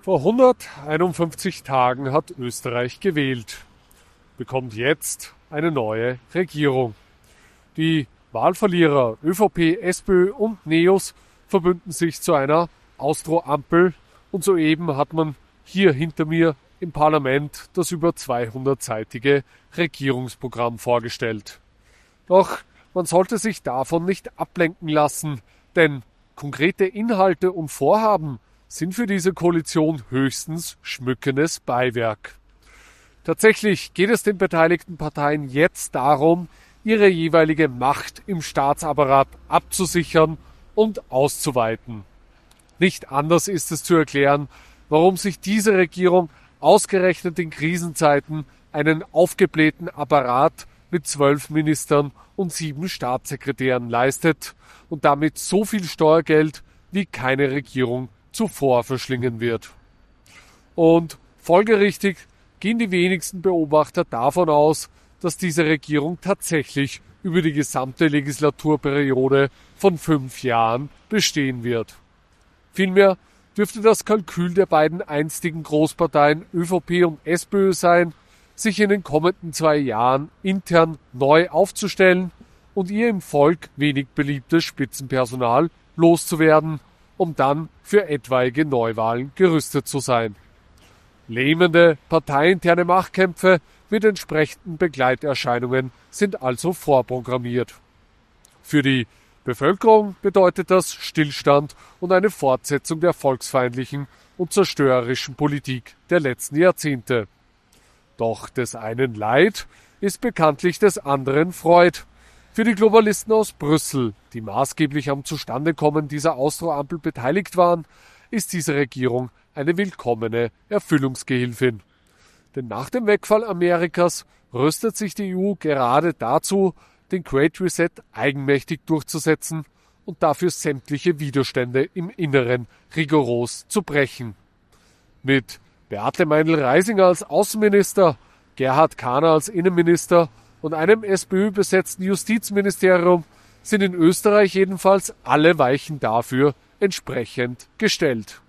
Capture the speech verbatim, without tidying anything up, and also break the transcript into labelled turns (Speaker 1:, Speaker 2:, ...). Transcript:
Speaker 1: Vor hunderteinundfünfzig Tagen hat Österreich gewählt, bekommt jetzt eine neue Regierung. Die Wahlverlierer ÖVP, SPÖ und NEOS verbünden sich zu einer Austro-Ampel und soeben hat man hier hinter mir im Parlament das über zweihundertseitige Regierungsprogramm vorgestellt. Doch man sollte sich davon nicht ablenken lassen, denn konkrete Inhalte und Vorhaben sind für diese Koalition höchstens schmückendes Beiwerk. Tatsächlich geht es den beteiligten Parteien jetzt darum, ihre jeweilige Macht im Staatsapparat abzusichern und auszuweiten. Nicht anders ist es zu erklären, warum sich diese Regierung ausgerechnet in Krisenzeiten einen aufgeblähten Apparat mit zwölf Ministern und sieben Staatssekretären leistet und damit so viel Steuergeld wie keine Regierung zuvor verschlingen wird. Und folgerichtig gehen die wenigsten Beobachter davon aus, dass diese Regierung tatsächlich über die gesamte Legislaturperiode von fünf Jahren bestehen wird. Vielmehr dürfte das Kalkül der beiden einstigen Großparteien ÖVP und SPÖ sein, sich in den kommenden zwei Jahren intern neu aufzustellen und ihr im Volk wenig beliebtes Spitzenpersonal loszuwerden, um dann für etwaige Neuwahlen gerüstet zu sein. Lähmende parteiinterne Machtkämpfe mit entsprechenden Begleiterscheinungen sind also vorprogrammiert. Für die Bevölkerung bedeutet das Stillstand und eine Fortsetzung der volksfeindlichen und zerstörerischen Politik der letzten Jahrzehnte. Doch des einen Leid ist bekanntlich des anderen Freud. Für die Globalisten aus Brüssel, die maßgeblich am Zustandekommen dieser Austro-Ampel beteiligt waren, ist diese Regierung eine willkommene Erfüllungsgehilfin. Denn nach dem Wegfall Amerikas rüstet sich die E U gerade dazu, den Great Reset eigenmächtig durchzusetzen und dafür sämtliche Widerstände im Inneren rigoros zu brechen. Mit Beate Meindl-Reisinger als Außenminister, Gerhard Kahner als Innenminister und einem SPÖ-besetzten Justizministerium sind in Österreich jedenfalls alle Weichen dafür entsprechend gestellt.